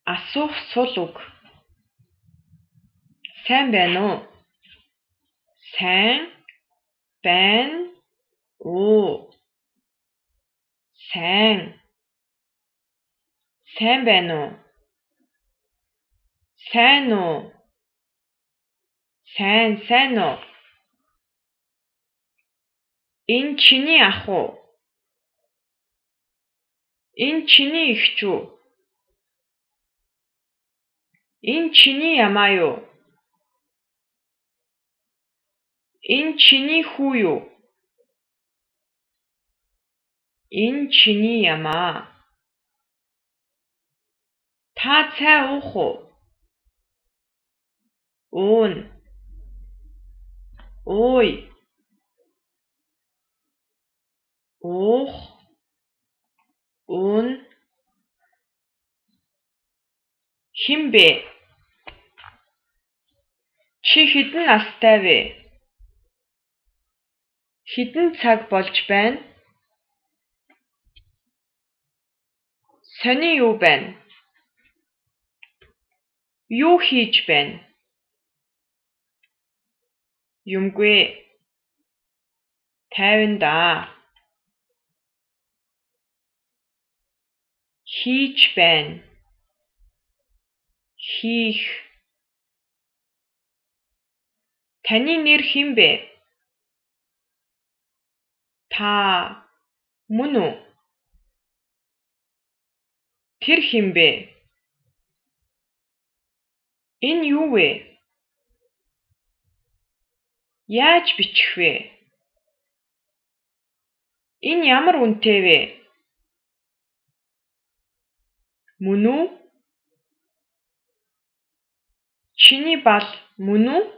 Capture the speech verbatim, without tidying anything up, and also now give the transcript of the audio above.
Асуух сул үг. Сайн байна уу? Сайн байна уу? Сайн. Сайн байна уу? Сайн уу? Сайн, сайн уу? Энэ чиний ах уу? Энэ чиний эгч үү? Энэ чиний ямаа юу? Энэ чиний хүү юу? Энэ чиний ямаа. Та цай уух уу? Уун. Ууй. Уух. Уун. Хэн бэ? Чи хэдэн настай вэ? Хэдэн цаг болж байна? Сони юу байна? Юу хийж байна? Юмгүй. тайван даа. Хийж байна. Хийх. Таны нэр хэн бэ? Та мөн үү? Тэр хэн бэ? Энэ юу вэ? Яаж бичих вэ? Энэ ямар үнэтэй вэ? Мөн үү? Чиний бал мөн үү?